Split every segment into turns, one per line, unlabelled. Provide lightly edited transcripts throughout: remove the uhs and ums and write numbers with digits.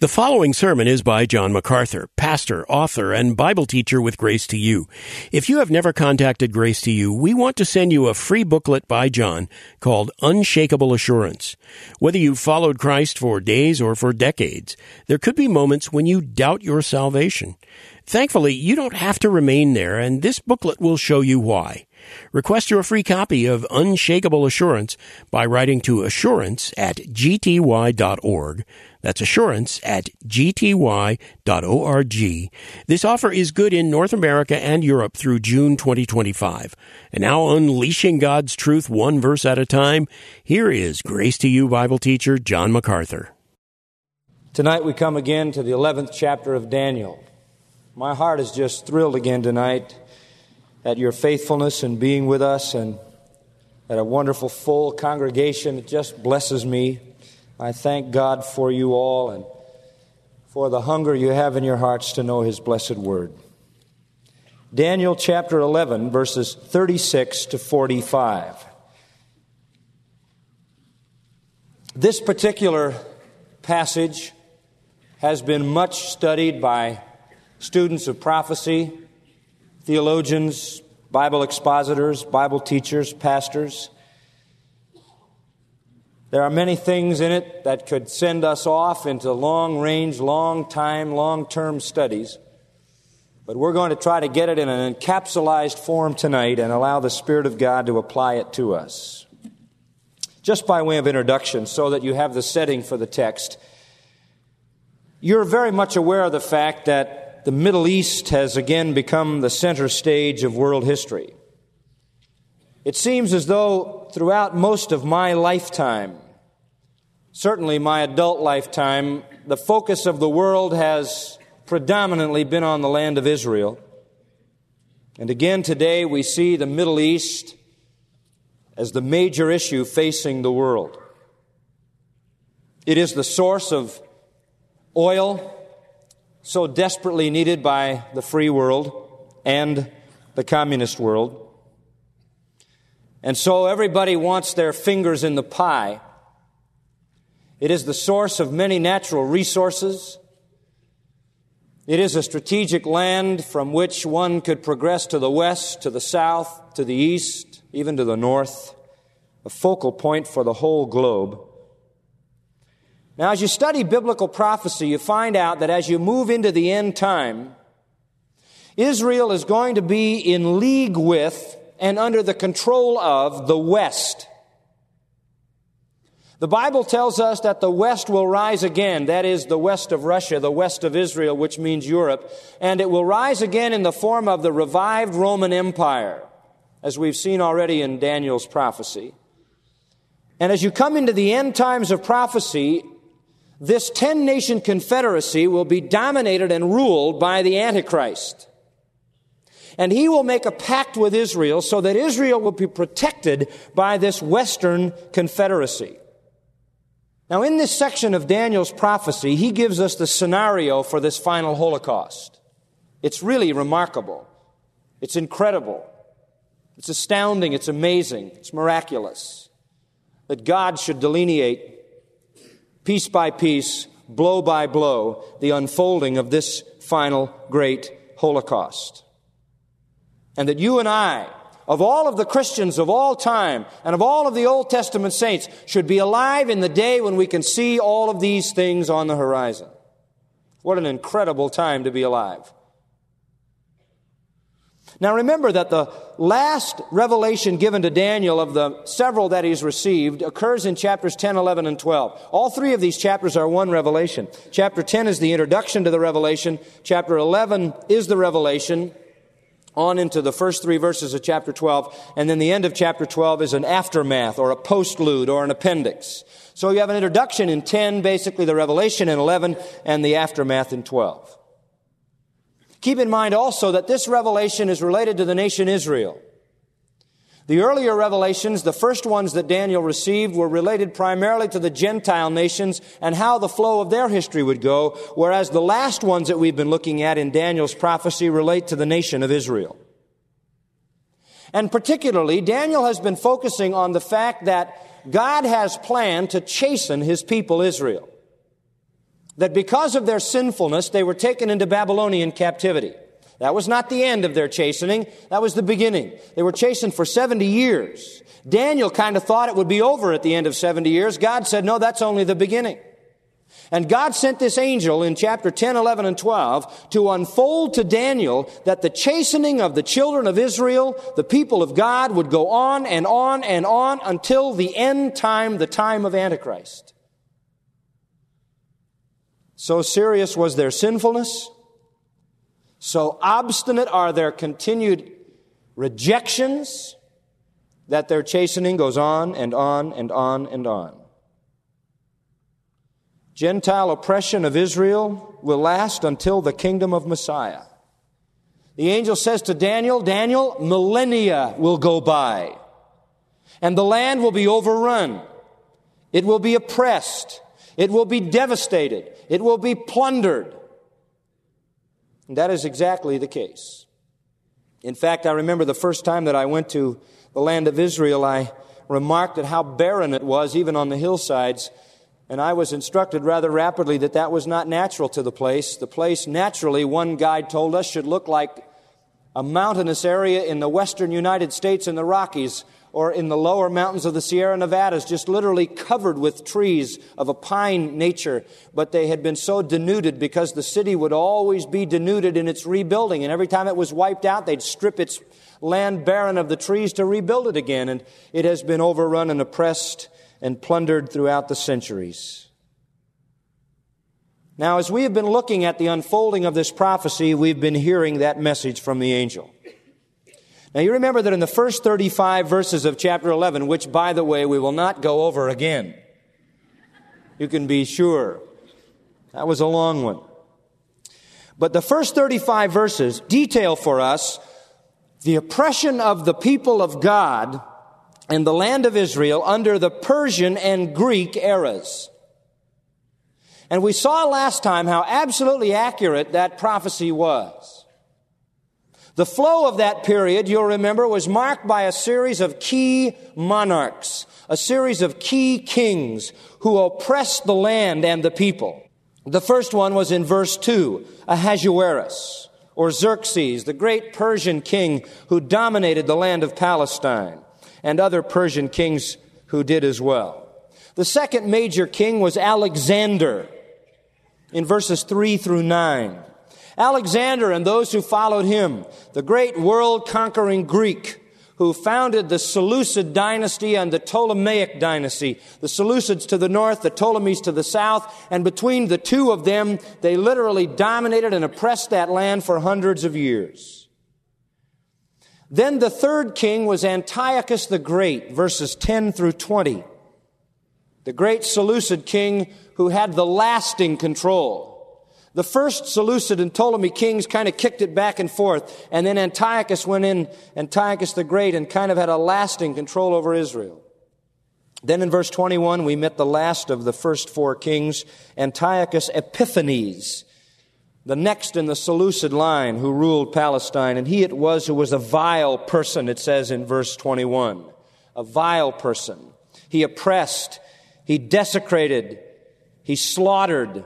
The following sermon is by John MacArthur, pastor, author, and Bible teacher with Grace to You. If you have never contacted Grace to You, we want to send you a free booklet by John called Unshakable Assurance. Whether you've followed Christ for days or for decades, there could be moments when you doubt your salvation. Thankfully, you don't have to remain there, and this booklet will show you why. Request your free copy of Unshakable Assurance by writing to assurance@gty.org. That's assurance@gty.org. This offer is good in North America and Europe through June 2025. And now, unleashing God's truth one verse at a time, here is Grace to You Bible teacher John MacArthur.
Tonight we come again to the 11th chapter of Daniel. My heart is just thrilled again tonight at your faithfulness in being with us and at a wonderful full congregation. It just blesses me. I thank God for you all and for the hunger you have in your hearts to know His blessed word. Daniel chapter 11, verses 36 to 45. This particular passage has been much studied by students of prophecy, theologians, Bible expositors, Bible teachers, pastors. There are many things in it that could send us off into long-range, long-term studies. But we're going to try to get it in an encapsulated form tonight and allow the Spirit of God to apply it to us. Just by way of introduction, so that you have the setting for the text, you're very much aware of the fact that the Middle East has again become the center stage of world history. It seems as though throughout most of my lifetime, certainly my adult lifetime, the focus of the world has predominantly been on the land of Israel. And again today we see the Middle East as the major issue facing the world. It is the source of oil, so desperately needed by the free world and the communist world. And so everybody wants their fingers in the pie. It is the source of many natural resources. It is a strategic land from which one could progress to the west, to the south, to the east, even to the north, a focal point for the whole globe. Now, as you study biblical prophecy, you find out that as you move into the end time, Israel is going to be in league with and under the control of the West. The Bible tells us that the West will rise again. That is the west of Russia, the west of Israel, which means Europe. And it will rise again in the form of the revived Roman Empire, as we've seen already in Daniel's prophecy. And as you come into the end times of prophecy, this 10-nation confederacy will be dominated and ruled by the Antichrist. And he will make a pact with Israel so that Israel will be protected by this Western confederacy. Now, in this section of Daniel's prophecy, he gives us the scenario for this final Holocaust. It's really remarkable. It's incredible. It's astounding. It's amazing. It's miraculous that God should delineate piece by piece, blow by blow, the unfolding of this final great Holocaust. And that you and I, of all of the Christians of all time and of all of the Old Testament saints, should be alive in the day when we can see all of these things on the horizon. What an incredible time to be alive. Now remember that the last revelation given to Daniel of the several that he's received occurs in chapters 10, 11, and 12. All three of these chapters are one revelation. Chapter 10 is the introduction to the revelation. Chapter 11 is the revelation on into the first three verses of chapter 12. And then the end of chapter 12 is an aftermath or a postlude or an appendix. So you have an introduction in 10, basically the revelation in 11, and the aftermath in 12. Keep in mind also that this revelation is related to the nation Israel. The earlier revelations, the first ones that Daniel received, were related primarily to the Gentile nations and how the flow of their history would go, whereas the last ones that we've been looking at in Daniel's prophecy relate to the nation of Israel. And particularly, Daniel has been focusing on the fact that God has planned to chasten His people Israel. that because of their sinfulness, they were taken into Babylonian captivity. That was not the end of their chastening. That was the beginning. They were chastened for 70 years. Daniel kind of thought it would be over at the end of 70 years. God said, no, that's only the beginning. And God sent this angel in chapter 10, 11, and 12 to unfold to Daniel that the chastening of the children of Israel, the people of God, would go on and on and on until the end time, the time of Antichrist. So serious was their sinfulness, so obstinate are their continued rejections, that their chastening goes on and on and on and on. Gentile oppression of Israel will last until the kingdom of Messiah. The angel says to Daniel, Daniel, millennia will go by, and the land will be overrun. It will be oppressed. It will be devastated. It will be plundered. And that is exactly the case. In fact, I remember the first time that I went to the land of Israel, I remarked at how barren it was, even on the hillsides. And I was instructed rather rapidly that that was not natural to the place. The place naturally, one guide told us, should look like a mountainous area in the western United States in the Rockies or in the lower mountains of the Sierra Nevadas, just literally covered with trees of a pine nature. But they had been so denuded because the city would always be denuded in its rebuilding. And every time it was wiped out, they'd strip its land barren of the trees to rebuild it again. And it has been overrun and oppressed and plundered throughout the centuries. Now, as we have been looking at the unfolding of this prophecy, we've been hearing that message from the angel. Now, you remember that in the first 35 verses of chapter 11, which, by the way, we will not go over again. You can be sure. That was a long one. But the first 35 verses detail for us the oppression of the people of God in the land of Israel under the Persian and Greek eras. And we saw last time how absolutely accurate that prophecy was. The flow of that period, you'll remember, was marked by a series of key monarchs, a series of key kings who oppressed the land and the people. The first one was in verse 2, Ahasuerus, or Xerxes, the great Persian king who dominated the land of Palestine, and other Persian kings who did as well. The second major king was Alexander, in verses 3 through 9. Alexander and those who followed him, the great world-conquering Greek who founded the Seleucid dynasty and the Ptolemaic dynasty. The Seleucids to the north, the Ptolemies to the south, and between the two of them, they literally dominated and oppressed that land for hundreds of years. Then the third king was Antiochus the Great, verses 10 through 20. The great Seleucid king who had the lasting control. The first Seleucid and Ptolemy kings kind of kicked it back and forth, and then Antiochus went in, Antiochus the Great, and kind of had a lasting control over Israel. Then in verse 21, we met the last of the first four kings, Antiochus Epiphanes, the next in the Seleucid line who ruled Palestine, and he it was who was a vile person, it says in verse 21. A vile person. He oppressed, he desecrated, he slaughtered.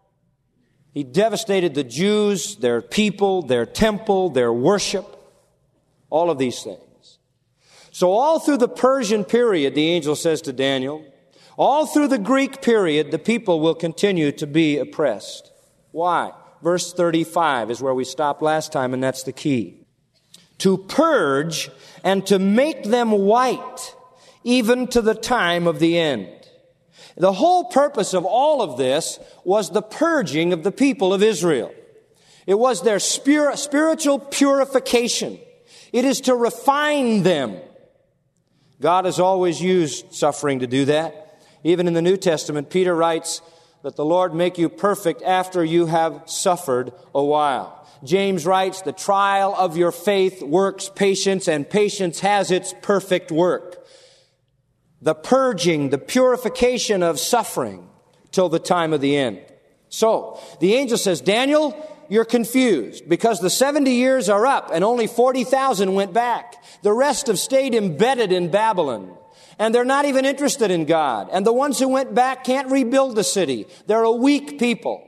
He devastated the Jews, their people, their temple, their worship, all of these things. So all through the Persian period, the angel says to Daniel, all through the Greek period, the people will continue to be oppressed. Why? Verse 35 is where we stopped last time, and that's the key. To purge and to make them white, even to the time of the end. The whole purpose of all of this was the purging of the people of Israel. It was their spiritual purification. It is to refine them. God has always used suffering to do that. Even in the New Testament, Peter writes that the Lord make you perfect after you have suffered a while. James writes, the trial of your faith works patience, and patience has its perfect work. The purging, the purification of suffering till the time of the end. So, the angel says, Daniel, you're confused because the 70 years are up and only 40,000 went back. The rest have stayed embedded in Babylon. And they're not even interested in God. And the ones who went back can't rebuild the city. They're a weak people.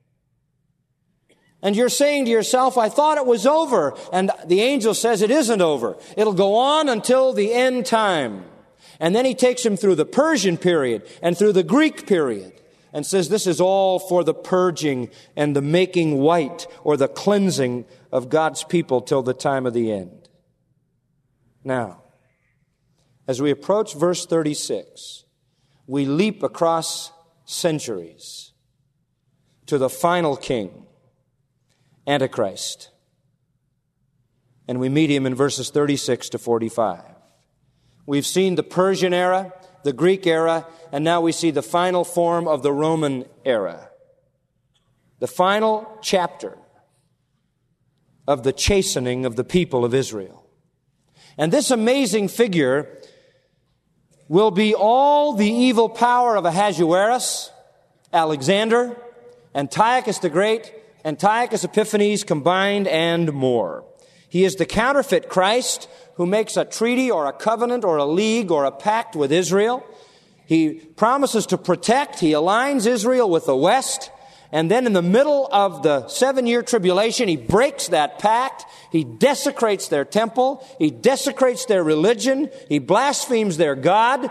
And you're saying to yourself, I thought it was over. And the angel says it isn't over. It'll go on until the end time. And then he takes him through the Persian period and through the Greek period and says this is all for the purging and the making white or the cleansing of God's people till the time of the end. Now, as we approach verse 36, we leap across centuries to the final king, Antichrist. And we meet him in verses 36 to 45. We've seen the Persian era, the Greek era, and now we see the final form of the Roman era. The final chapter of the chastening of the people of Israel. And this amazing figure will be all the evil power of Ahasuerus, Alexander, Antiochus the Great, Antiochus Epiphanes combined, and more. He is the counterfeit Christ who makes a treaty or a covenant or a league or a pact with Israel. He promises to protect. He aligns Israel with the West. And then in the middle of the 7-year tribulation, he breaks that pact. He desecrates their temple. He desecrates their religion. He blasphemes their God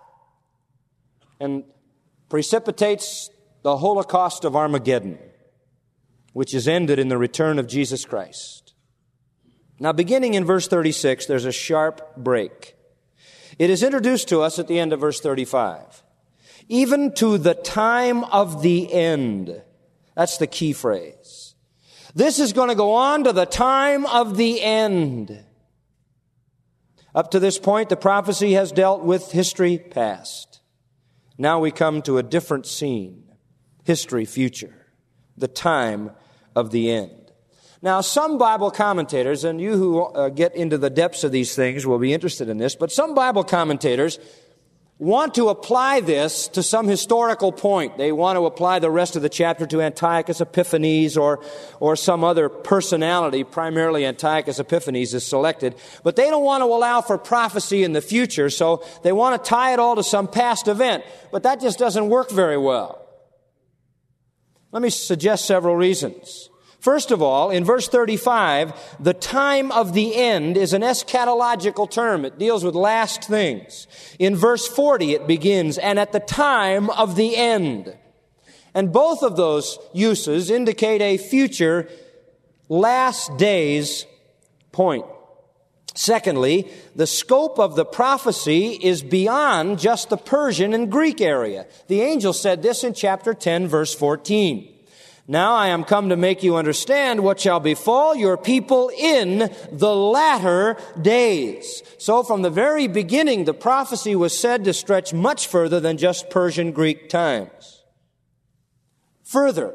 and precipitates the Holocaust of Armageddon, which is ended in the return of Jesus Christ. Now, beginning in verse 36, there's a sharp break. It is introduced to us at the end of verse 35. Even to the time of the end. That's the key phrase. This is going to go on to the time of the end. Up to this point, the prophecy has dealt with history past. Now we come to a different scene. History future. The time of the end. Now, some Bible commentators, and you who get into the depths of these things will be interested in this, but some Bible commentators want to apply this to some historical point. They want to apply the rest of the chapter to Antiochus Epiphanes or some other personality. Primarily Antiochus Epiphanes is selected. But they don't want to allow for prophecy in the future, so they want to tie it all to some past event. But that just doesn't work very well. Let me suggest several reasons. First of all, in verse 35, the time of the end is an eschatological term. It deals with last things. In verse 40, it begins, and at the time of the end. And both of those uses indicate a future last days point. Secondly, the scope of the prophecy is beyond just the Persian and Greek area. The angel said this in chapter 10, verse 14. Now I am come to make you understand what shall befall your people in the latter days. So from the very beginning, the prophecy was said to stretch much further than just Persian Greek times. Further,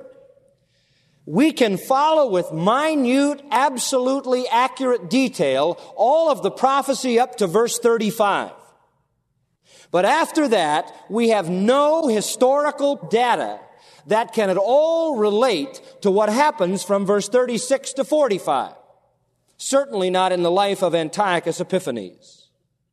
we can follow with minute, absolutely accurate detail all of the prophecy up to verse 35. But after that, we have no historical data that can at all relate to what happens from verse 36 to 45. Certainly not in the life of Antiochus Epiphanes.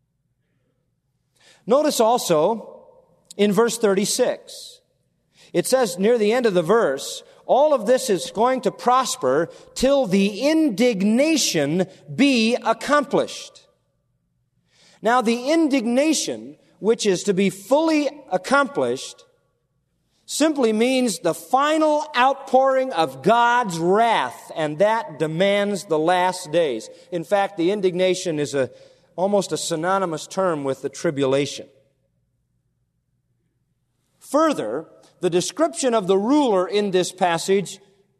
Notice also in verse 36, it says near the end of the verse, all of this is going to prosper till the indignation be accomplished. Now, the indignation, which is to be fully accomplished, simply means the final outpouring of God's wrath, and that demands the last days. In fact, the indignation is almost a synonymous term with the tribulation. Further, the description of the ruler in this passage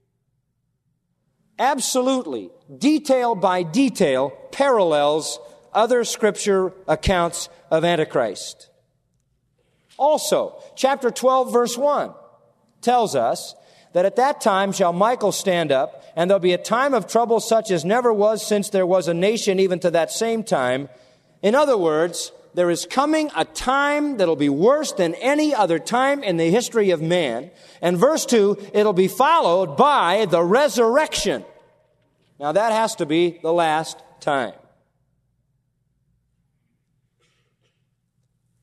absolutely, detail by detail, parallels other scripture accounts of Antichrist. Also, chapter 12, verse 1 tells us that at that time shall Michael stand up, and there'll be a time of trouble such as never was since there was a nation even to that same time. In other words, there is coming a time that'll be worse than any other time in the history of man. And verse 2, it'll be followed by the resurrection. Now that has to be the last time.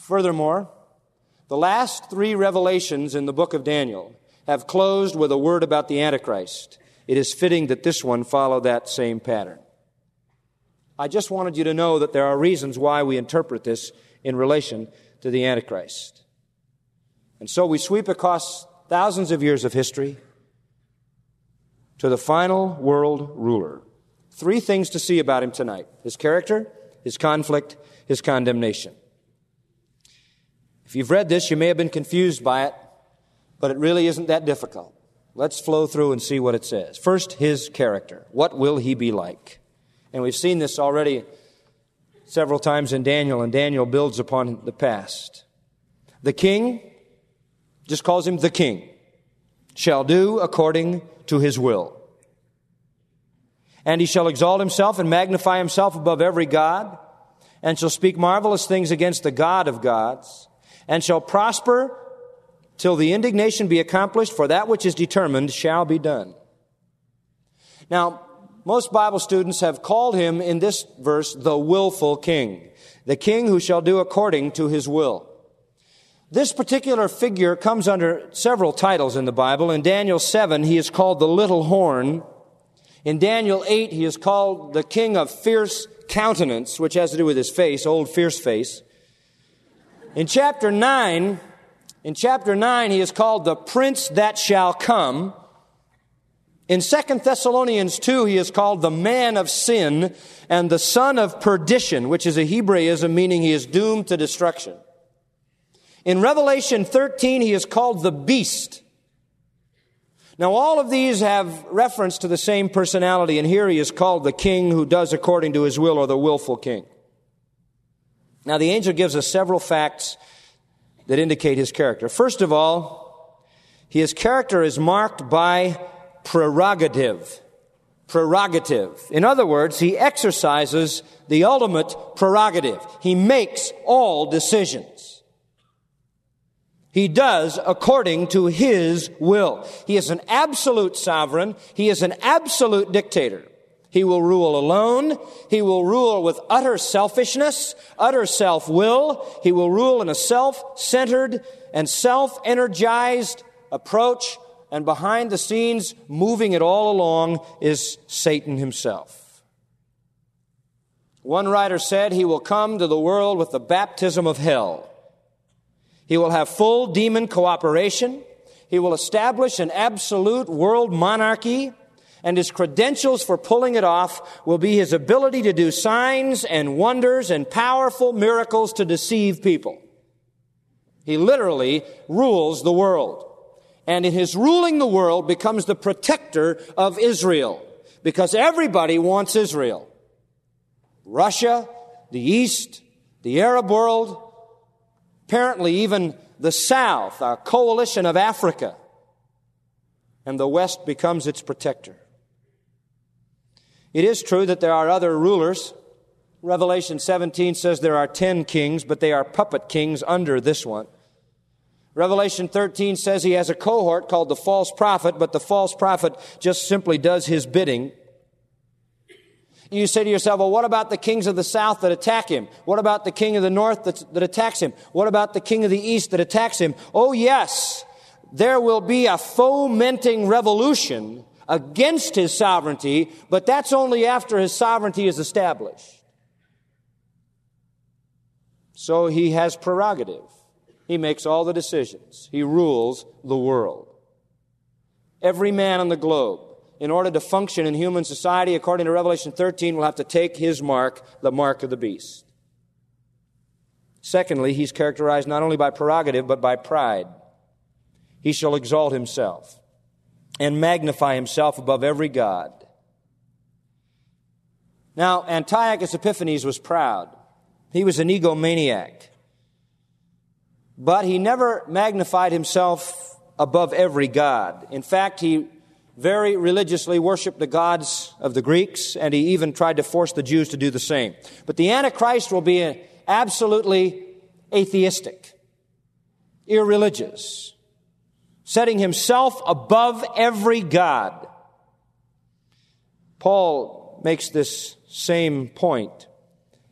Furthermore, the last 3 revelations in the book of Daniel have closed with a word about the Antichrist. It is fitting that this one follow that same pattern. I just wanted you to know that there are reasons why we interpret this in relation to the Antichrist. And so we sweep across thousands of years of history to the final world ruler. 3 things to see about him tonight: his character, his conflict, his condemnation. If you've read this, you may have been confused by it, but it really isn't that difficult. Let's flow through and see what it says. First, his character. What will he be like? And we've seen this already several times in Daniel, and Daniel builds upon the past. The king, just calls him the king, shall do according to his will. And he shall exalt himself and magnify himself above every god, and shall speak marvelous things against the God of gods, and shall prosper till the indignation be accomplished, for that which is determined shall be done. Now, most Bible students have called him in this verse the willful king, the king who shall do according to his will. This particular figure comes under several titles in the Bible. In Daniel 7, he is called the little horn. In Daniel 8, he is called the king of fierce countenance, which has to do with his face, old fierce face. In chapter 9, he is called the prince that shall come. In 2 Thessalonians 2, he is called the man of sin and the son of perdition, which is a Hebraism meaning he is doomed to destruction. In Revelation 13, he is called the beast. Now, all of these have reference to the same personality, and here he is called the king who does according to his will, or the willful king. Now, the angel gives us several facts that indicate his character. First of all, his character is marked by prerogative. Prerogative. In other words, he exercises the ultimate prerogative. He makes all decisions. He does according to his will. He is an absolute sovereign. He is an absolute dictator. He will rule alone. He will rule with utter selfishness, utter self-will. He will rule in a self-centered and self-energized approach. And behind the scenes, moving it all along, is Satan himself. One writer said he will come to the world with the baptism of hell. He will have full demon cooperation. He will establish an absolute world monarchy. And his credentials for pulling it off will be his ability to do signs and wonders and powerful miracles to deceive people. He literally rules the world. And in his ruling the world becomes the protector of Israel. Because everybody wants Israel. Russia, the East, the Arab world, apparently even the South, a coalition of Africa. And the West becomes its protector. It is true that there are other rulers. Revelation 17 says there are 10 kings, but they are puppet kings under this one. Revelation 13 says he has a cohort called the false prophet, but the false prophet just simply does his bidding. You say to yourself, well, what about the kings of the south that attack him? What about the king of the north that attacks him? What about the king of the east that attacks him? Oh, yes, there will be a fomenting revolution against his sovereignty, but that's only after his sovereignty is established. So he has prerogative. He makes all the decisions. He rules the world. Every man on the globe, in order to function in human society, according to Revelation 13, will have to take his mark, the mark of the beast. Secondly, he's characterized not only by prerogative, but by pride. He shall exalt himself and magnify himself above every god. Now, Antiochus Epiphanes was proud. He was an egomaniac. But he never magnified himself above every god. In fact, he very religiously worshiped the gods of the Greeks, and he even tried to force the Jews to do the same. But the Antichrist will be absolutely atheistic, irreligious, setting himself above every god. Paul makes this same point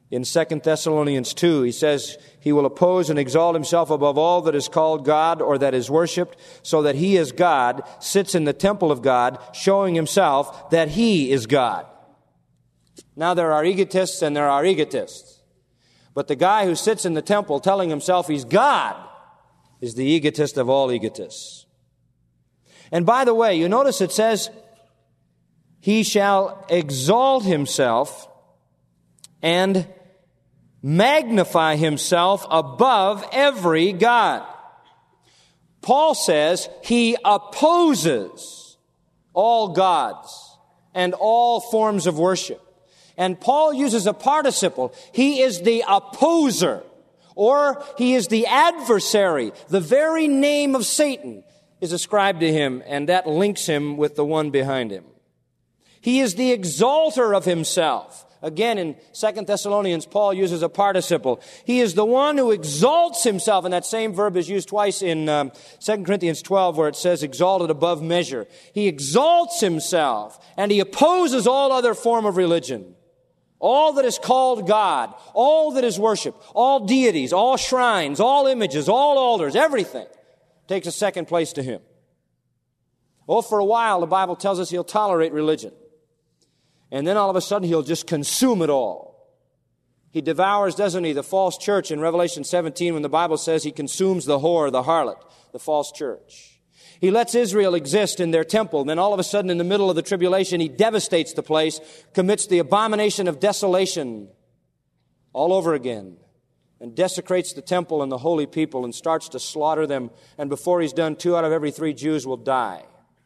In 2 Thessalonians 2, he says, he will oppose and exalt himself above all that is called God or that is worshipped, so that he as God sits in the temple of God, showing himself that he is God. Now there are egotists and there are egotists. But the guy who sits in the temple telling himself he's God is the egotist of all egotists. And by the way, you notice it says, he shall exalt himself and magnify himself above every god. Paul says he opposes all gods and all forms of worship. And Paul uses a participle. He is the opposer, or he is the adversary. The very name of Satan is ascribed to him, and that links him with the one behind him. He is the exalter of himself. Again, in 2 Thessalonians, Paul uses a participle. He is the one who exalts himself, and that same verb is used twice in 2 Corinthians 12, where it says exalted above measure. He exalts himself, and he opposes all other form of religion. All that is called God, all that is worship, all deities, all shrines, all images, all altars, everything takes a second place to him. Oh, for a while, the Bible tells us he'll tolerate religion. And then all of a sudden, he'll just consume it all. He devours, doesn't he, the false church in Revelation 17 when the Bible says he consumes the whore, the harlot, the false church. He lets Israel exist in their temple. Then all of a sudden, in the middle of the tribulation, he devastates the place, commits the abomination of desolation all over again, and desecrates the temple and the holy people and starts to slaughter them. And before he's done, 2 out of every 3 Jews will die.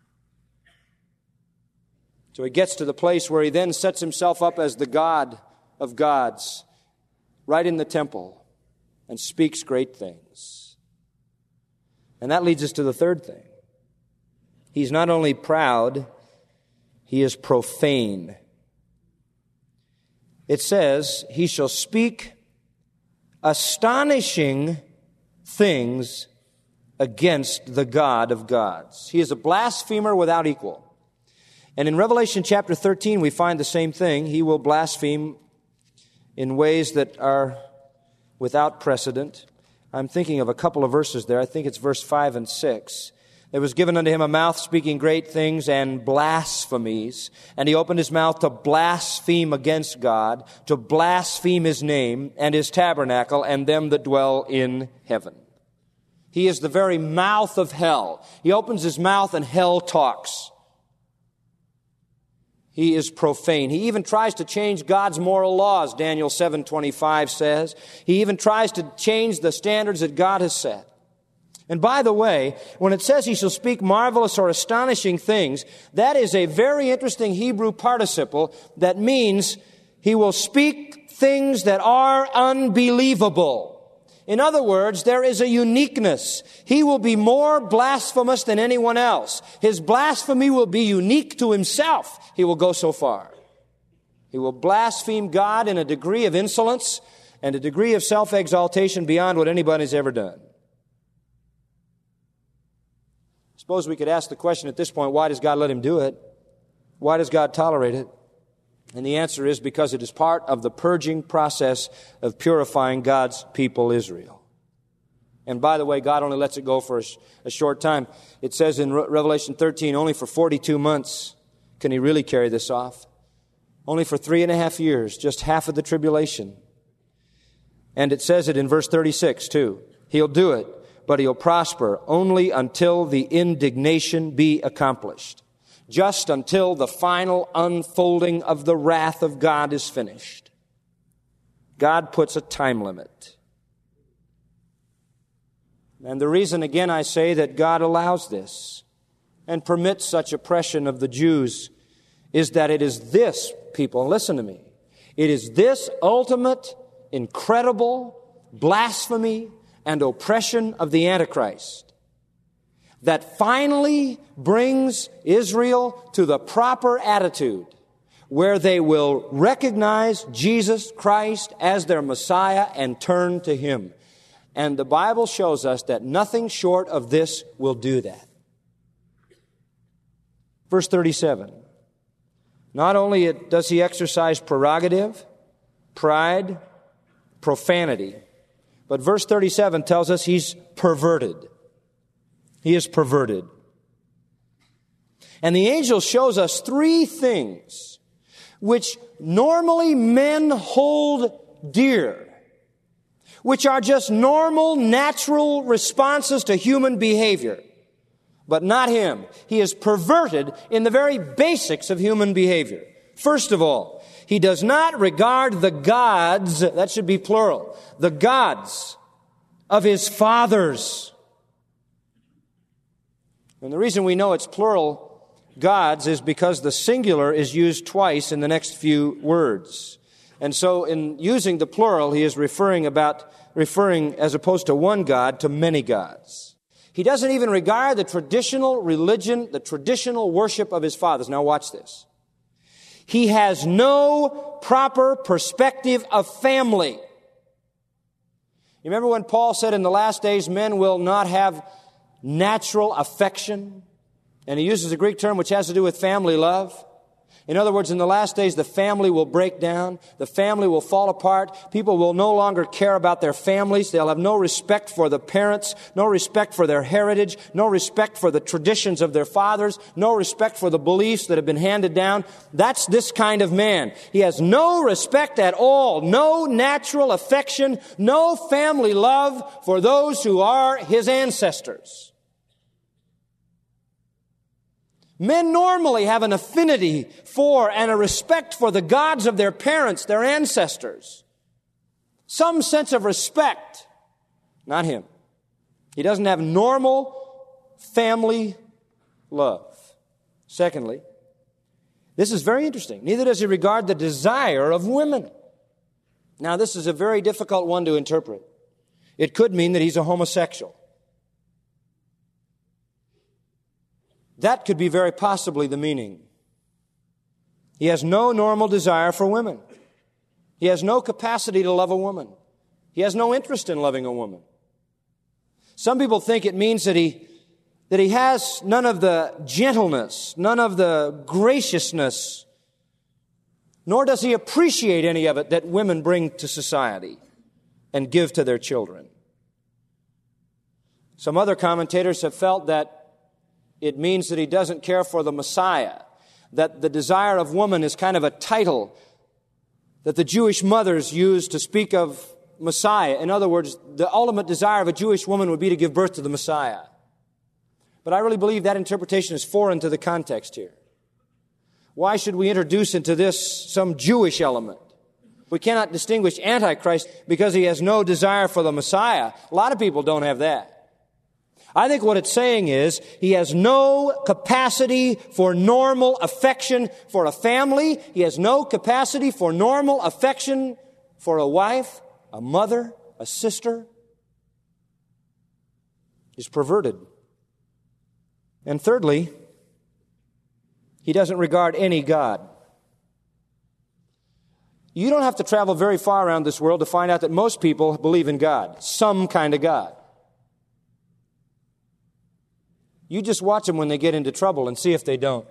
So he gets to the place where he then sets himself up as the God of gods right in the temple and speaks great things. And that leads us to the third thing. He's not only proud, he is profane. It says, he shall speak astonishing things against the God of gods. He is a blasphemer without equal. And in Revelation chapter 13, we find the same thing. He will blaspheme in ways that are without precedent. I'm thinking of a couple of verses there. I think it's verse 5 and 6. There was given unto him a mouth speaking great things and blasphemies. And he opened his mouth to blaspheme against God, to blaspheme his name and his tabernacle and them that dwell in heaven. He is the very mouth of hell. He opens his mouth and hell talks. He is profane. He even tries to change God's moral laws, Daniel 7:25 says. He even tries to change the standards that God has set. And by the way, when it says he shall speak marvelous or astonishing things, that is a very interesting Hebrew participle that means he will speak things that are unbelievable. In other words, there is a uniqueness. He will be more blasphemous than anyone else. His blasphemy will be unique to himself. He will go so far. He will blaspheme God in a degree of insolence and a degree of self-exaltation beyond what anybody's ever done. Suppose we could ask the question at this point, why does God let him do it? Why does God tolerate it? And the answer is because it is part of the purging process of purifying God's people, Israel. And by the way, God only lets it go for a short time. It says in Revelation 13, only for 42 months can he really carry this off. Only for 3.5 years, just half of the tribulation. And it says it in verse 36 too. He'll do it, but he'll prosper only until the indignation be accomplished. Just until the final unfolding of the wrath of God is finished. God puts a time limit. And the reason, again, I say that God allows this and permits such oppression of the Jews is that it is this, people, listen to me, it is this ultimate, incredible blasphemy and oppression of the Antichrist that finally brings Israel to the proper attitude where they will recognize Jesus Christ as their Messiah and turn to Him. And the Bible shows us that nothing short of this will do that. Verse 37. Not only does he exercise prerogative, pride, profanity. But verse 37 tells us he's perverted. He is perverted. And the angel shows us three things which normally men hold dear, which are just normal, natural responses to human behavior. But not him. He is perverted in the very basics of human behavior. First of all, he does not regard the gods, that should be plural, the gods of his fathers. And the reason we know it's plural gods is because the singular is used twice in the next few words. And so in using the plural, he is referring as opposed to one God, to many gods. He doesn't even regard the traditional religion, the traditional worship of his fathers. Now watch this. He has no proper perspective of family. You remember when Paul said in the last days men will not have natural affection? And he uses a Greek term which has to do with family love. In other words, in the last days, the family will break down. The family will fall apart. People will no longer care about their families. They'll have no respect for the parents, no respect for their heritage, no respect for the traditions of their fathers, no respect for the beliefs that have been handed down. That's this kind of man. He has no respect at all, no natural affection, no family love for those who are his ancestors. Men normally have an affinity for and a respect for the gods of their parents, their ancestors. Some sense of respect. Not him. He doesn't have normal family love. Secondly, this is very interesting. Neither does he regard the desire of women. Now, this is a very difficult one to interpret. It could mean that he's a homosexual. That could be very possibly the meaning. He has no normal desire for women. He has no capacity to love a woman. He has no interest in loving a woman. Some people think it means that he has none of the gentleness, none of the graciousness, nor does he appreciate any of it that women bring to society and give to their children. Some other commentators have felt that it means that he doesn't care for the Messiah, that the desire of woman is kind of a title that the Jewish mothers used to speak of Messiah. In other words, the ultimate desire of a Jewish woman would be to give birth to the Messiah. But I really believe that interpretation is foreign to the context here. Why should we introduce into this some Jewish element? We cannot distinguish Antichrist because he has no desire for the Messiah. A lot of people don't have that. I think what it's saying is he has no capacity for normal affection for a family. He has no capacity for normal affection for a wife, a mother, a sister. He's perverted. And thirdly, he doesn't regard any God. You don't have to travel very far around this world to find out that most people believe in God, some kind of God. You just watch them when they get into trouble and see if they don't.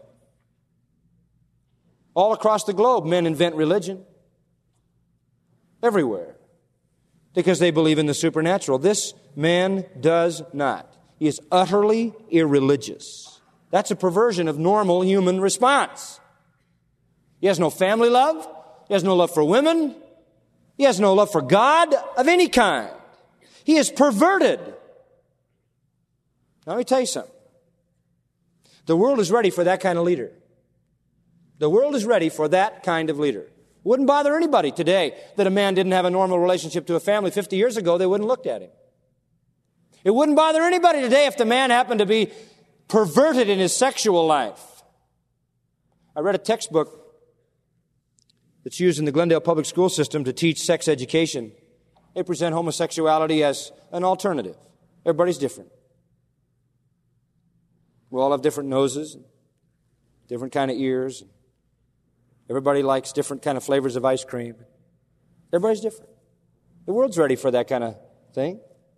All across the globe, men invent religion. Everywhere. Because they believe in the supernatural. This man does not. He is utterly irreligious. That's a perversion of normal human response. He has no family love. He has no love for women. He has no love for God of any kind. He is perverted. Now, let me tell you something. The world is ready for that kind of leader. The world is ready for that kind of leader. Wouldn't bother anybody today that a man didn't have a normal relationship to a family. 50 years ago, they wouldn't have looked at him. It wouldn't bother anybody today if the man happened to be perverted in his sexual life. I read a textbook that's used in the Glendale Public School System to teach sex education. They present homosexuality as an alternative. Everybody's different. We all have different noses, different kind of ears. Everybody likes different kind of flavors of ice cream. Everybody's different. The world's ready for that kind of thing.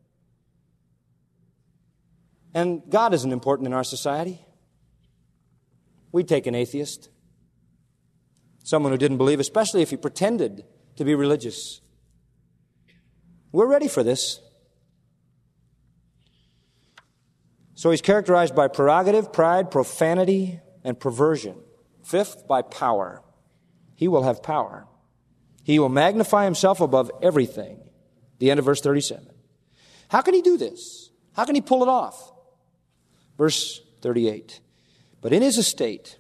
And God isn't important in our society. We'd take an atheist, someone who didn't believe, especially if he pretended to be religious. We're ready for this. So he's characterized by prerogative, pride, profanity, and perversion. Fifth, by power. He will have power. He will magnify himself above everything. The end of verse 37. How can he do this? How can he pull it off? Verse 38. But in his estate,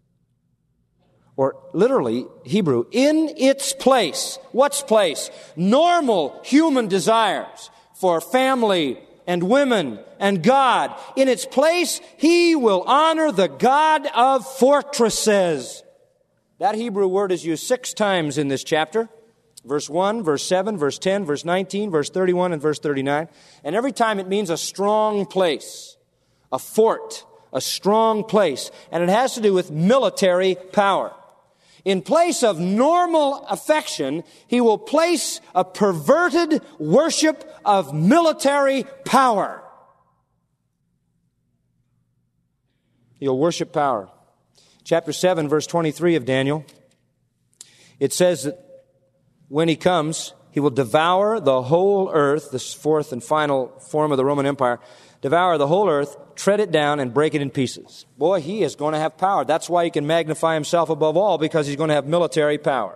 or literally, Hebrew, in its place. What's place? Normal human desires for family and women and God. In its place, he will honor the God of fortresses. That Hebrew word is used 6 times in this chapter. Verse 1, verse 7, verse 10, verse 19, verse 31, and verse 39. And every time it means a strong place, a fort, a strong place. And it has to do with military power. In place of normal affection, he will place a perverted worship of military power. He'll worship power. Chapter 7, verse 23 of Daniel, it says that when he comes, he will devour the whole earth, this fourth and final form of the Roman Empire, devour the whole earth, tread it down, and break it in pieces. Boy, he is going to have power. That's why he can magnify himself above all, because he's going to have military power.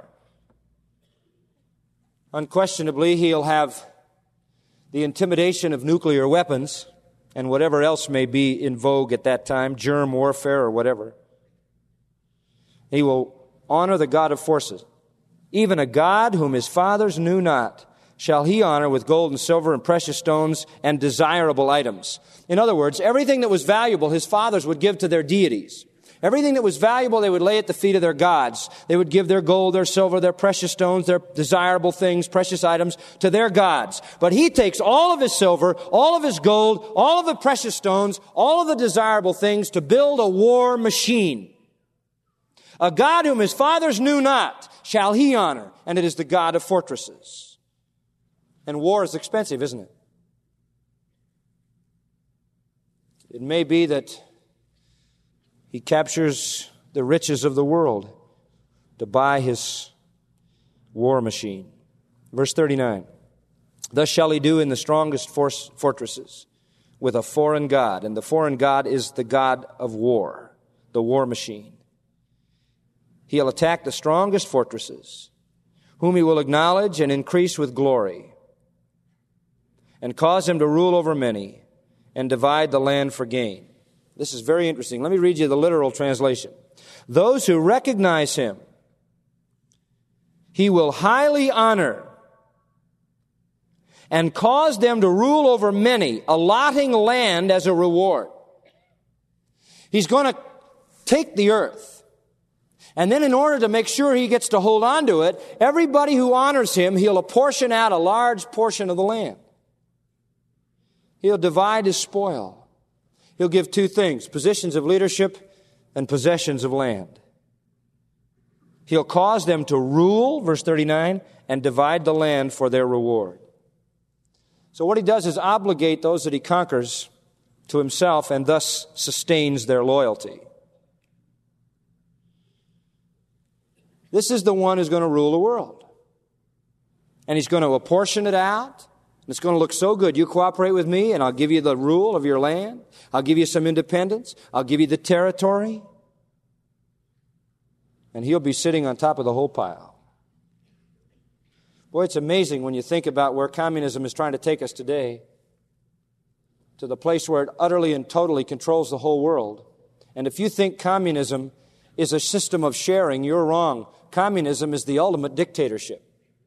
Unquestionably, he'll have the intimidation of nuclear weapons and whatever else may be in vogue at that time, germ warfare or whatever. He will honor the God of forces. Even a God whom his fathers knew not shall he honor with gold and silver and precious stones and desirable items. In other words, everything that was valuable his fathers would give to their deities. Everything that was valuable they would lay at the feet of their gods. They would give their gold, their silver, their precious stones, their desirable things, precious items to their gods. But he takes all of his silver, all of his gold, all of the precious stones, all of the desirable things to build a war machine. A God whom his fathers knew not shall he honor, and it is the God of fortresses. And war is expensive, isn't it? It may be that he captures the riches of the world to buy his war machine. Verse 39. Thus shall he do in the strongest fortresses with a foreign god, and the foreign god is the god of war, the war machine. He'll attack the strongest fortresses, whom he will acknowledge and increase with glory, and cause him to rule over many, and divide the land for gain. This is very interesting. Let me read you the literal translation. Those who recognize him, he will highly honor, and cause them to rule over many, allotting land as a reward. He's going to take the earth. And then in order to make sure he gets to hold on to it, everybody who honors him, he'll apportion out a large portion of the land. He'll divide his spoil. He'll give 2 things, positions of leadership and possessions of land. He'll cause them to rule, verse 39, and divide the land for their reward. So what he does is obligate those that he conquers to himself and thus sustains their loyalty. This is the one who's going to rule the world. And he's going to apportion it out. And it's going to look so good. You cooperate with me and I'll give you the rule of your land. I'll give you some independence. I'll give you the territory. And he'll be sitting on top of the whole pile. Boy, it's amazing when you think about where communism is trying to take us today, to the place where it utterly and totally controls the whole world. And if you think communism is a system of sharing, you're wrong. Communism is the ultimate dictatorship.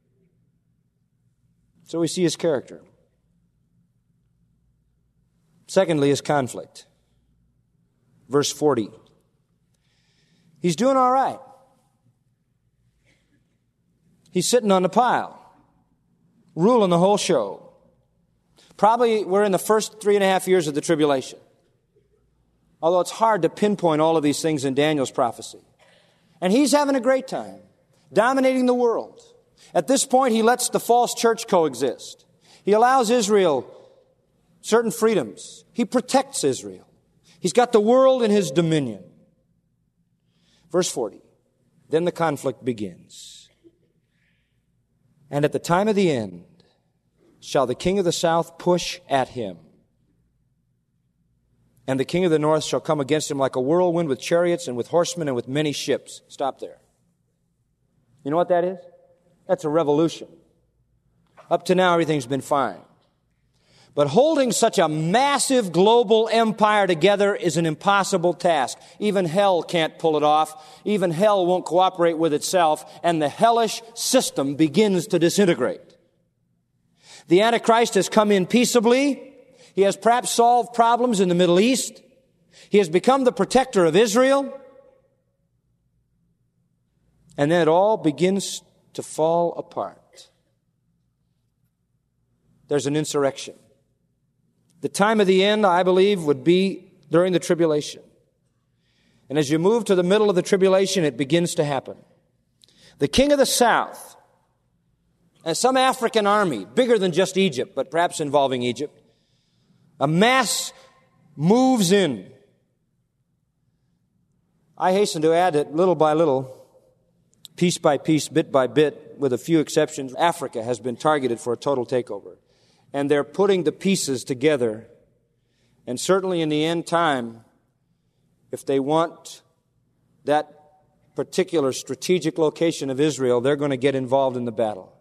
So we see his character. Secondly, his conflict. Verse 40. He's doing all right. He's sitting on the pile, ruling the whole show. Probably we're in the first 3.5 years of the tribulation. Although it's hard to pinpoint all of these things in Daniel's prophecy. And he's having a great time, dominating the world. At this point, he lets the false church coexist. He allows Israel certain freedoms. He protects Israel. He's got the world in his dominion. Verse 40, then the conflict begins. And at the time of the end, shall the king of the south push at him. And the king of the north shall come against him like a whirlwind with chariots and with horsemen and with many ships. Stop there. You know what that is? That's a revolution. Up to now, everything's been fine. But holding such a massive global empire together is an impossible task. Even hell can't pull it off. Even hell won't cooperate with itself, and the hellish system begins to disintegrate. The Antichrist has come in peaceably. He has perhaps solved problems in the Middle East. He has become the protector of Israel. And then it all begins to fall apart. There's an insurrection. The time of the end, I believe, would be during the tribulation. And as you move to the middle of the tribulation, it begins to happen. The king of the south, and some African army, bigger than just Egypt, but perhaps involving Egypt, a mass moves in. I hasten to add that little by little, piece by piece, bit by bit, with a few exceptions, Africa has been targeted for a total takeover. And they're putting the pieces together. And certainly in the end time, if they want that particular strategic location of Israel, they're going to get involved in the battle.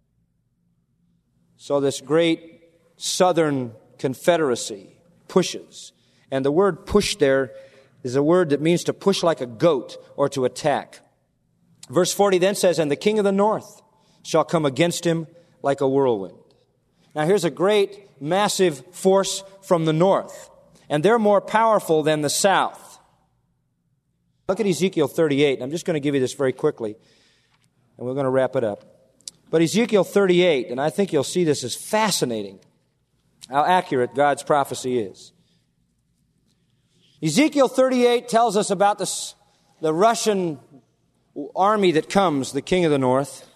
So this great southern confederacy pushes. And the word push there is a word that means to push like a goat or to attack. Verse 40 then says, and the king of the north shall come against him like a whirlwind. Now here's a great, massive force from the north, and they're more powerful than the south. Look at Ezekiel 38. I'm just going to give you this very quickly, and we're going to wrap it up. But Ezekiel 38, and I think you'll see this as fascinating, how accurate God's prophecy is. Ezekiel 38 tells us about the Russian army that comes, the king of the north.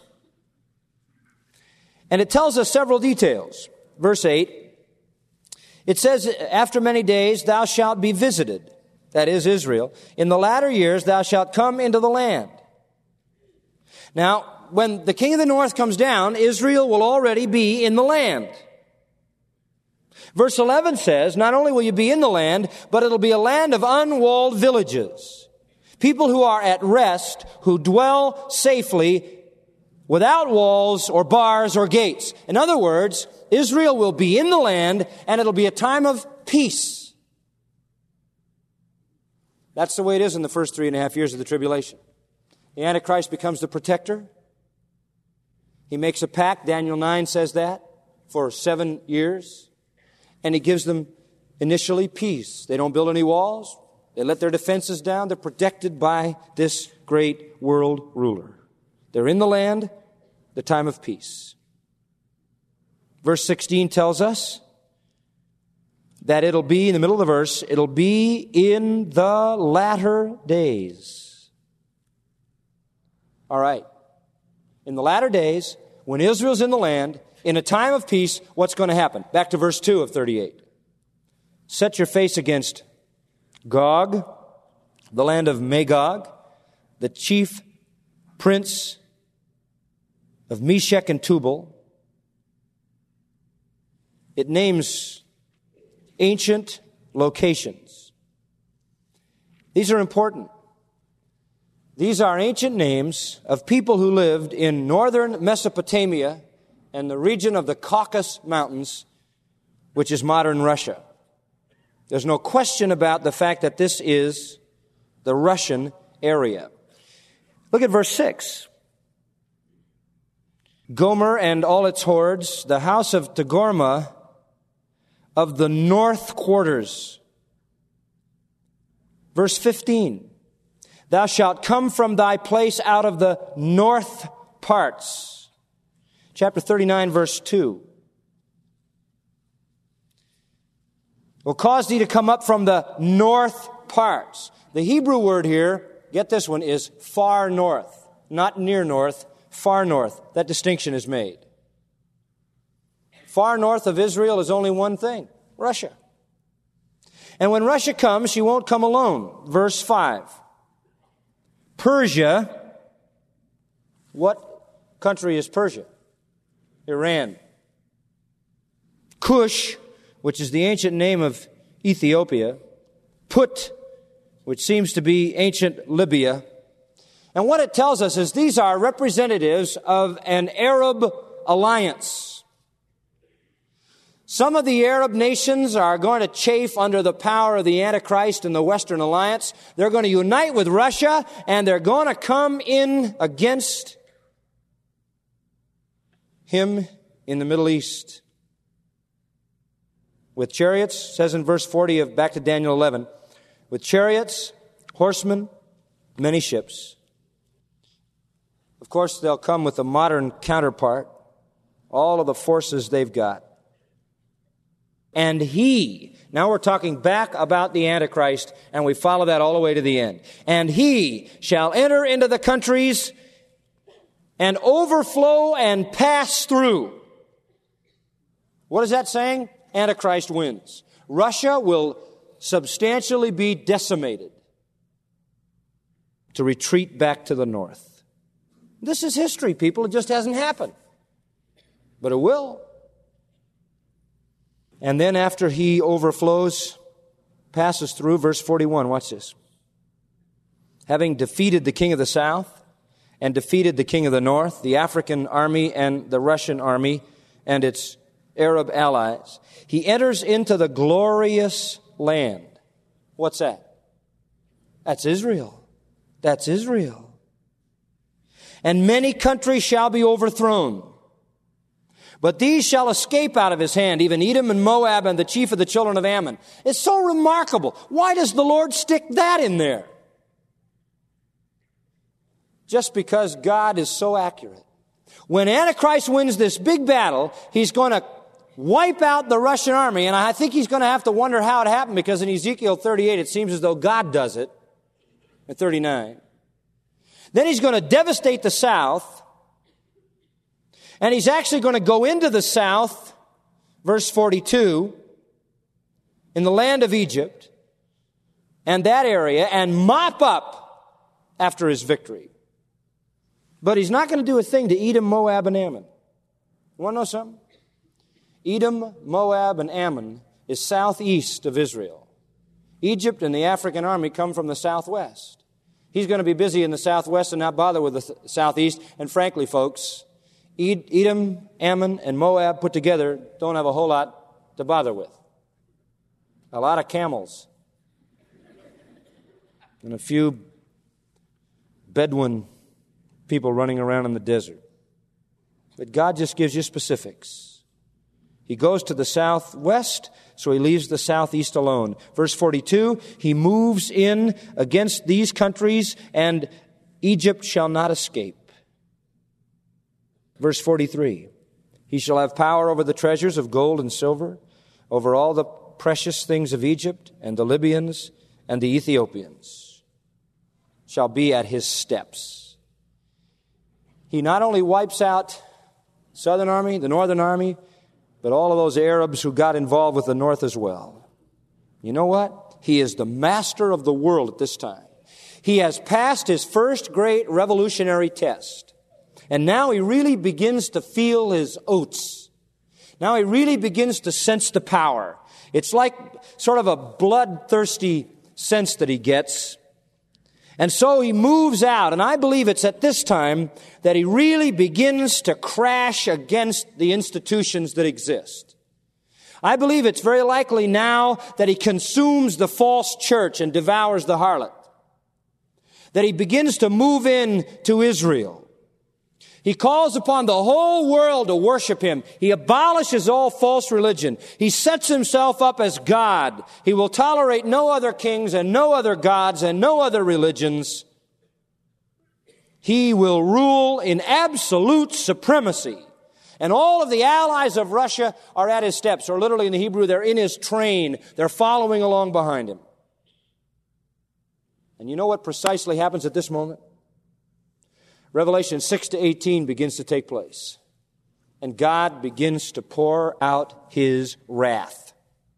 And it tells us several details. Verse 8, it says, after many days thou shalt be visited, that is Israel. In the latter years thou shalt come into the land. Now, when the king of the north comes down, Israel will already be in the land. Verse 11 says, not only will you be in the land, but it'll be a land of unwalled villages. People who are at rest, who dwell safely, without walls or bars or gates. In other words, Israel will be in the land, and it'll be a time of peace. That's the way it is in the first 3.5 years of the tribulation. The Antichrist becomes the protector. He makes a pact, Daniel 9 says that, for 7 years. And he gives them initially peace. They don't build any walls. They let their defenses down. They're protected by this great world ruler. They're in the land, the time of peace. Verse 16 tells us that it'll be, in the middle of the verse, it'll be in the latter days. All right. In the latter days, when Israel's in the land, in a time of peace, what's going to happen? Back to verse 2 of 38. Set your face against Gog, the land of Magog, the chief prince of Meshech and Tubal. It names ancient locations. These are important. These are ancient names of people who lived in northern Mesopotamia and the region of the Caucasus Mountains, which is modern Russia. There's no question about the fact that this is the Russian area. Look at verse 6. Gomer and all its hordes, the house of Togarmah of the north quarters. Verse 15. Thou shalt come from thy place out of the north parts. Chapter 39, verse 2. Will cause thee to come up from the north parts. The Hebrew word here, get this one, is far north. Not near north, far north. That distinction is made. Far north of Israel is only one thing, Russia. And when Russia comes, she won't come alone. Verse 5. Persia. What country is Persia? Iran. Cush, which is the ancient name of Ethiopia, Put, which seems to be ancient Libya. And what it tells us is these are representatives of an Arab alliance. Some of the Arab nations are going to chafe under the power of the Antichrist and the Western Alliance. They're going to unite with Russia, and they're going to come in against him in the Middle East. With chariots, says in verse 40 of back to Daniel 11, with chariots, horsemen, many ships. Of course, they'll come with a modern counterpart, all of the forces they've got. And he, now we're talking back about the Antichrist, and we follow that all the way to the end. And he shall enter into the countries and overflow and pass through. What is that saying? Antichrist wins. Russia will substantially be decimated to retreat back to the north. This is history, people. It just hasn't happened. But it will. And then after he overflows, passes through, verse 41, watch this. Having defeated the king of the south and defeated the king of the north, the African army and the Russian army and its Arab allies, he enters into the glorious land. What's that? That's Israel. That's Israel. And many countries shall be overthrown. But these shall escape out of his hand, even Edom and Moab and the chief of the children of Ammon. It's so remarkable. Why does the Lord stick that in there? Just because God is so accurate. When Antichrist wins this big battle, he's going to wipe out the Russian army, and I think he's going to have to wonder how it happened, because in Ezekiel 38, it seems as though God does it, at 39. Then he's going to devastate the south, and he's actually going to go into the south, verse 42, in the land of Egypt, and that area, and mop up after his victory. But he's not going to do a thing to Edom, Moab, and Ammon. You want to know something? Edom, Moab, and Ammon is southeast of Israel. Egypt and the African army come from the southwest. He's going to be busy in the southwest and not bother with the southeast. And frankly, folks, Edom, Ammon, and Moab put together don't have a whole lot to bother with. A lot of camels. And a few Bedouin people running around in the desert. But God just gives you specifics. He goes to the southwest, so he leaves the southeast alone. Verse 42, he moves in against these countries, and Egypt shall not escape. Verse 43, he shall have power over the treasures of gold and silver, over all the precious things of Egypt, and the Libyans and the Ethiopians shall be at his steps. He not only wipes out the southern army, the northern army, but all of those Arabs who got involved with the north as well. You know what? He is the master of the world at this time. He has passed his first great revolutionary test. And now he really begins to feel his oats. Now he really begins to sense the power. It's like sort of a bloodthirsty sense that he gets. And so he moves out, and I believe it's at this time that he really begins to crash against the institutions that exist. I believe it's very likely now that he consumes the false church and devours the harlot. That he begins to move in to Israel. He calls upon the whole world to worship him. He abolishes all false religion. He sets himself up as God. He will tolerate no other kings and no other gods and no other religions. He will rule in absolute supremacy. And all of the allies of Russia are at his steps, or literally in the Hebrew, they're in his train. They're following along behind him. And you know what precisely happens at this moment? Revelation 6 to 18 begins to take place. And God begins to pour out his wrath.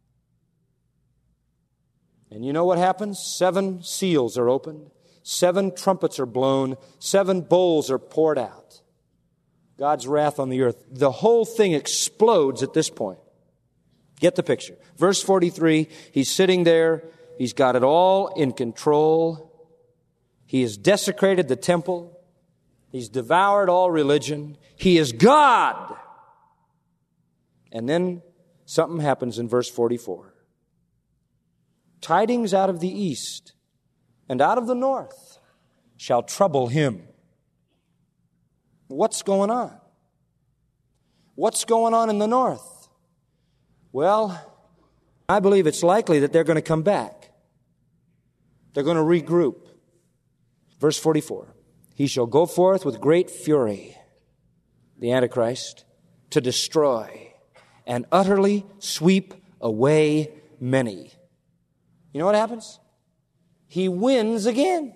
And you know what happens? 7 seals are opened. 7 trumpets are blown. 7 bowls are poured out. God's wrath on the earth. The whole thing explodes at this point. Get the picture. Verse 43, he's sitting there. He's got it all in control. He has desecrated the temple. He's devoured all religion. He is God. And then something happens in verse 44. Tidings out of the east and out of the north shall trouble him. What's going on? What's going on in the north? Well, I believe it's likely that they're going to come back. They're going to regroup. Verse 44. He shall go forth with great fury, the Antichrist, to destroy and utterly sweep away many. You know what happens? He wins again.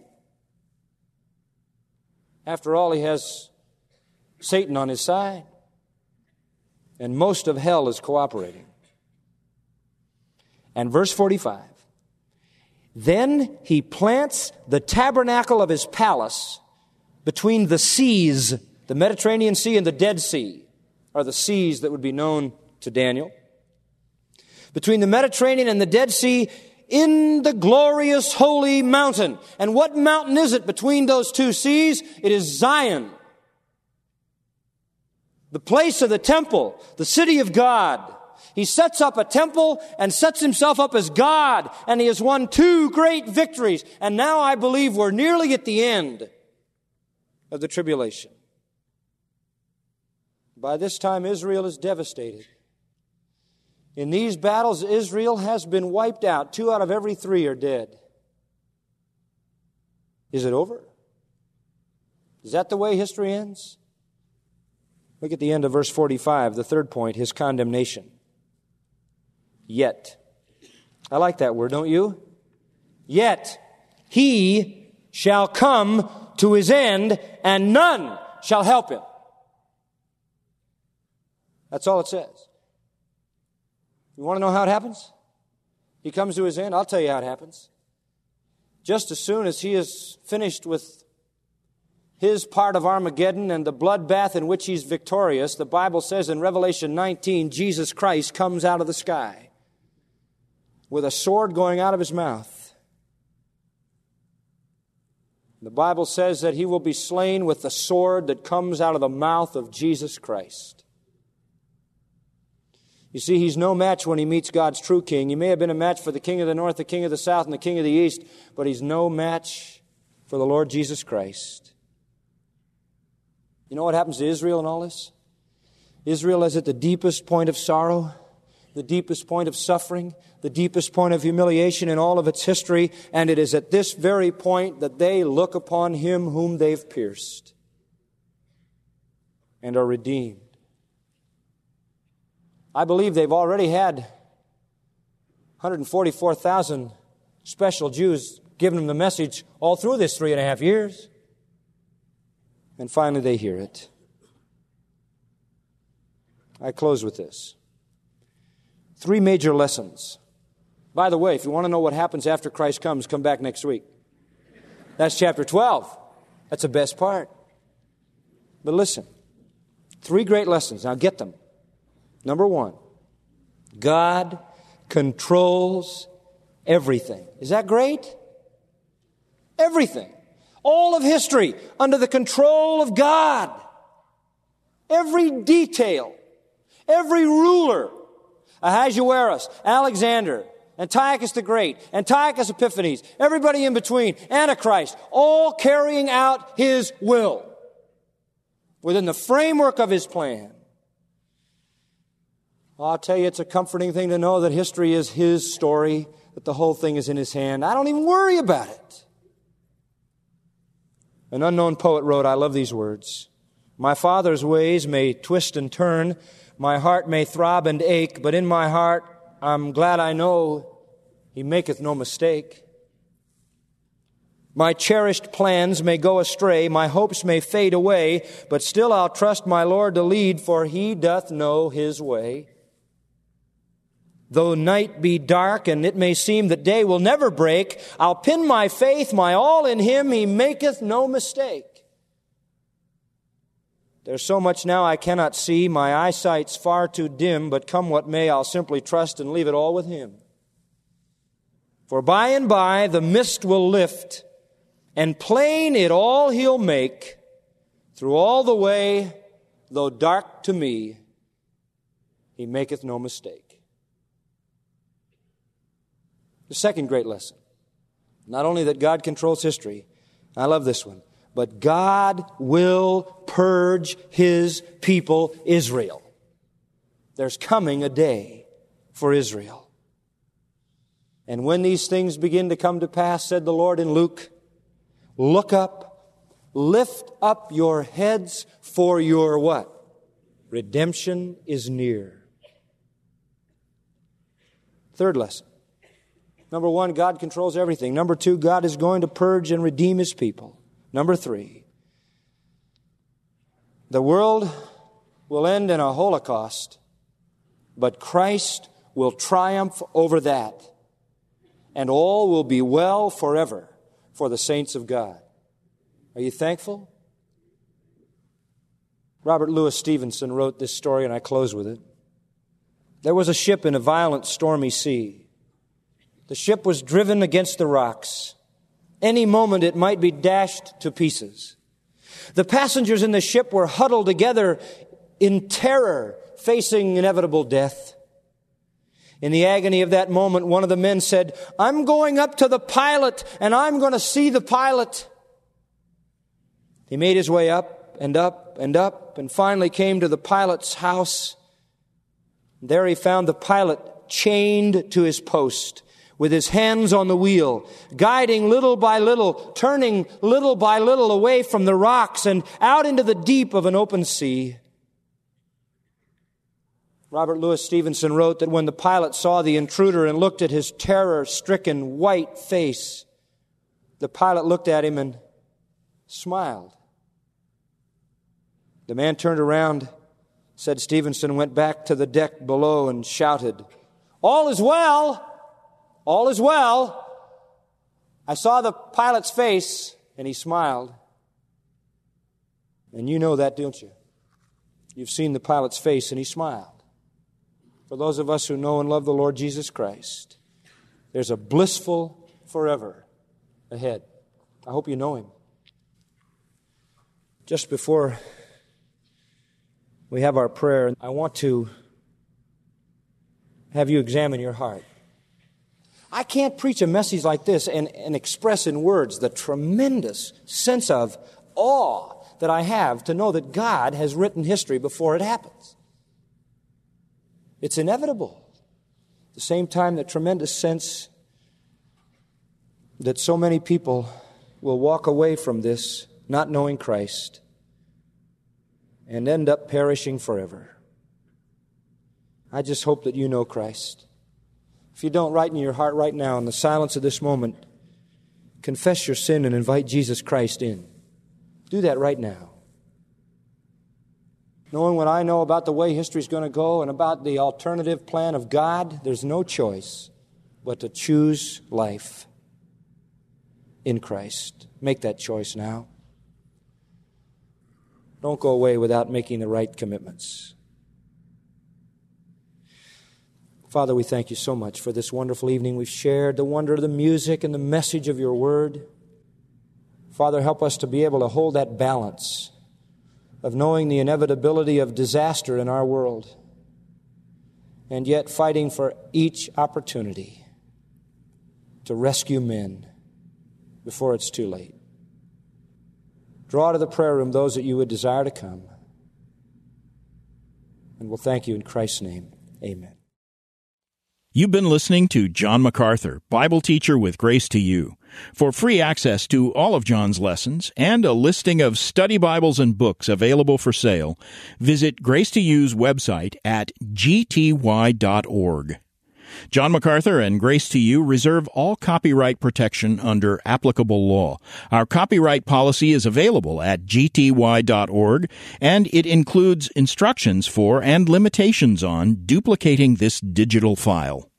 After all, he has Satan on his side. And most of hell is cooperating. And verse 45. Then he plants the tabernacle of his palace between the seas, the Mediterranean Sea and the Dead Sea, are the seas that would be known to Daniel. Between the Mediterranean and the Dead Sea, in the glorious holy mountain. And what mountain is it between those two seas? It is Zion. The place of the temple, the city of God. He sets up a temple and sets himself up as God, and he has won 2 great victories. And now I believe we're nearly at the end of the tribulation. By this time, Israel is devastated. In these battles, Israel has been wiped out. 2 out of every 3 are dead. Is it over? Is that the way history ends? Look at the end of verse 45, the third point, his condemnation. Yet. I like that word, don't you? Yet he shall come to his end, and none shall help him. That's all it says. You want to know how it happens? He comes to his end. I'll tell you how it happens. Just as soon as he is finished with his part of Armageddon and the bloodbath in which he's victorious, the Bible says in Revelation 19, Jesus Christ comes out of the sky with a sword going out of his mouth. The Bible says that he will be slain with the sword that comes out of the mouth of Jesus Christ. You see, he's no match when he meets God's true king. He may have been a match for the king of the north, the king of the south, and the king of the east, but he's no match for the Lord Jesus Christ. You know what happens to Israel in all this? Israel is at the deepest point of sorrow, the deepest point of suffering, the deepest point of humiliation in all of its history, and it is at this very point that they look upon him whom they've pierced and are redeemed. I believe they've already had 144,000 special Jews giving them the message all through this 3.5 years. And finally they hear it. I close with this. 3 major lessons. By the way, if you want to know what happens after Christ comes, come back next week. That's chapter 12. That's the best part. But listen, 3 great lessons. Now get them. Number 1, God controls everything. Is that great? Everything. All of history under the control of God. Every detail, every ruler, Ahasuerus, Alexander, Antiochus the Great, Antiochus Epiphanes, everybody in between, Antichrist, all carrying out his will within the framework of his plan. I'll tell you, it's a comforting thing to know that history is his story, that the whole thing is in his hand. I don't even worry about it. An unknown poet wrote, I love these words, my Father's ways may twist and turn, my heart may throb and ache, but in my heart I'm glad I know he maketh no mistake. My cherished plans may go astray, my hopes may fade away, but still I'll trust my Lord to lead, for he doth know his way. Though night be dark and it may seem that day will never break, I'll pin my faith, my all in him, he maketh no mistake. There's so much now I cannot see. My eyesight's far too dim, but come what may, I'll simply trust and leave it all with Him. For by and by the mist will lift, and plain it all He'll make. Through all the way, though dark to me, He maketh no mistake. The second great lesson, not only that God controls history, I love this one, but God will purge His people, Israel. There's coming a day for Israel. And when these things begin to come to pass, said the Lord in Luke, look up, lift up your heads, for your what? Redemption is near. Third lesson. Number one, God controls everything. Number two, God is going to purge and redeem His people. Number three, the world will end in a Holocaust, but Christ will triumph over that, and all will be well forever for the saints of God. Are you thankful? Robert Louis Stevenson wrote this story, and I close with it. There was a ship in a violent, stormy sea. The ship was driven against the rocks. Any moment it might be dashed to pieces. The passengers in the ship were huddled together in terror, facing inevitable death. In the agony of that moment, one of the men said, I'm going up to the pilot, and I'm going to see the pilot. He made his way up and up and up, and finally came to the pilot's house. There he found the pilot chained to his post, with his hands on the wheel, guiding little by little, turning little by little away from the rocks and out into the deep of an open sea. Robert Louis Stevenson wrote that when the pilot saw the intruder and looked at his terror-stricken white face, the pilot looked at him and smiled. The man turned around, said Stevenson, went back to the deck below and shouted, all is well! All is well. I saw the pilot's face, and he smiled. And you know that, don't you? You've seen the pilot's face, and he smiled. For those of us who know and love the Lord Jesus Christ, there's a blissful forever ahead. I hope you know Him. Just before we have our prayer, I want to have you examine your heart. I can't preach a message like this and express in words the tremendous sense of awe that I have to know that God has written history before it happens. It's inevitable. At the same time, the tremendous sense that so many people will walk away from this not knowing Christ and end up perishing forever. I just hope that you know Christ. If you don't, right in your heart right now, in the silence of this moment, confess your sin and invite Jesus Christ in. Do that right now. Knowing what I know about the way history is going to go and about the alternative plan of God, there's no choice but to choose life in Christ. Make that choice now. Don't go away without making the right commitments. Father, we thank you so much for this wonderful evening we've shared, the wonder of the music and the message of your word. Father, help us to be able to hold that balance of knowing the inevitability of disaster in our world and yet fighting for each opportunity to rescue men before it's too late. Draw to the prayer room those that you would desire to come. And we'll thank you in Christ's name. Amen.
You've been listening to John MacArthur, Bible teacher with Grace to You. For free access to all of John's lessons and a listing of study Bibles and books available for sale, visit Grace to You's website at gty.org. John MacArthur and Grace to You reserve all copyright protection under applicable law. Our copyright policy is available at gty.org, and it includes instructions for and limitations on duplicating this digital file.